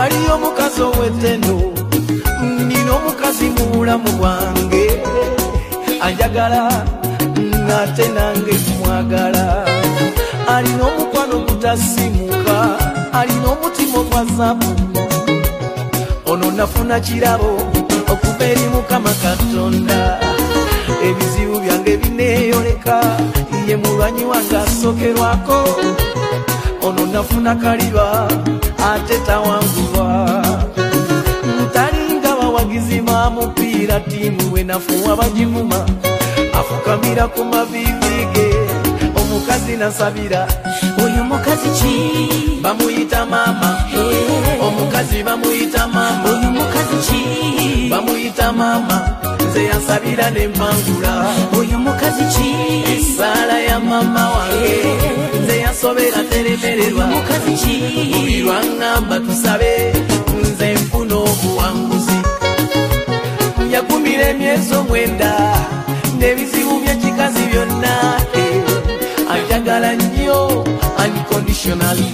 waliyo mukazi ow'ettendo nina omukazi mulamu bwange anjagala ng'ate nange kumwagala alina omukwano gutasimuka alina omutima ogwa zaabu ono nafuna kirabo okuva eri Mukama Katonda ebizibu byange bineeyoleka ye mulwanyi wange asookerwako ono nafuna kaliba ate tawangulwa ntalinga bawagizi ba mupiira tiimu we nafuwa bagivuma afukamira ku mavivi ge omukazi nasabira oyo mukazi ki bamuyita mama omukazi bamuyita mama oyo mukazi ki bamuyita mama nze yansabira n'empangula oyo mukazi ki esaala ya mama wange nze yansobera teremererwa mukazi ki buli lwaŋŋamba tusabe nze nfuna obuwanguzi yakumira emyezi 9 n'ebizibu by'ekikazi byonna anjagala nnyo unconditionally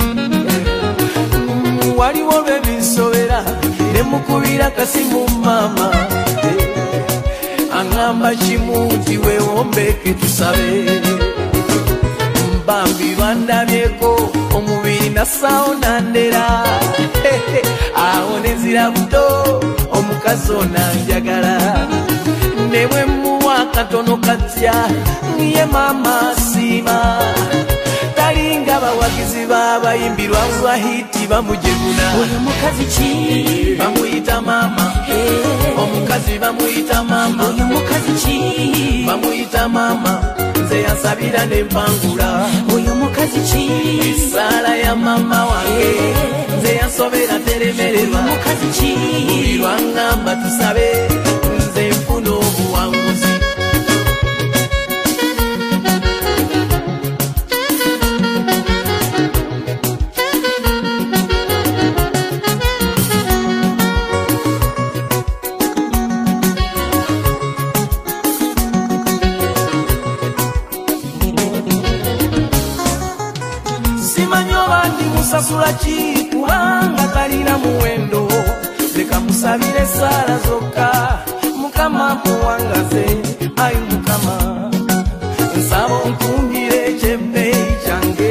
waliwo lwebinsobera ne mukubira kasimu mama aŋŋamba kimu nti weewombeke tusabe bambi bandabyeko omubiri nassaawo nandera awo nezira buto omukazi onanjagala ne bwe muwa katono katya ye mama siima talinga bawagizi b'abayimbi lwabulwa hiti bamujeguna oyo mukazi ki bamuyita mama omukazi bamuyita mama oyo mukazi ki bamuyita mama nze yansabira n'empangula oyo mukazi ki esaala ya mama wange nze yansobera teremererwa mukazi ki buli lwaŋŋamba tusabe nze nfuna obuwanguzi sasula ki kubanga talina muwendo leka musabire saala zokka Mukama muwangaze ayi Mukama nsaba onkumbire ekyebbeeyi kyange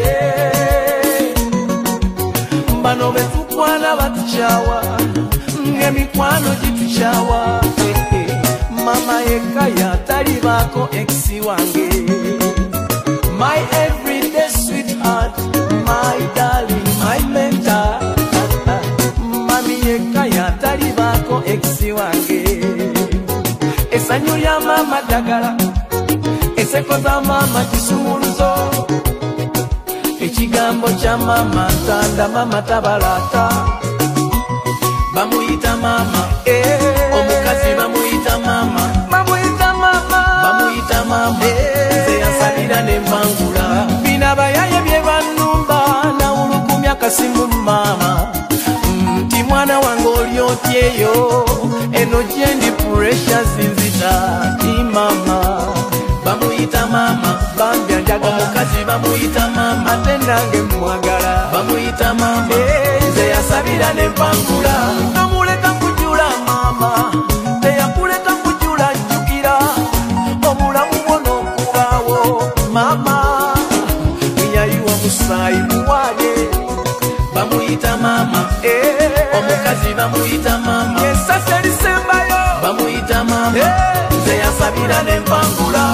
bano betukwana batukyawa ng'emikwano gitukyawa mama yekka yatalibaako ekisi wange my everyday sweetheart my darling my mentor mami yekka yatalibaako ekisi wange essanyu lya mama ddagala enseko za mama kisumuluzo ekigambo kya mama ntanda mama tabalaata bamuyita mama omukazi bamuyita mama bamuyita mama bamuyita mama nze yansabira n'empangula bina bayaye bye bannumba nawulukumya kasimu mama nti mwana wange oli otyeyo eno gyendi precious nzita ti mama bamuyita mama bambya njaga omukazi bamuyita mama ate nange mwagala bamuyita mama nze yasabira n'empangula nomuleka kujula mama teyakuleka kujula jjukira obulamu bwono okubaawo mama yayiwa musaayi muwaye bamuyita mama omukazi bamuyita mama esasa erisembayo bamuyita mama nze yasabira n'empangula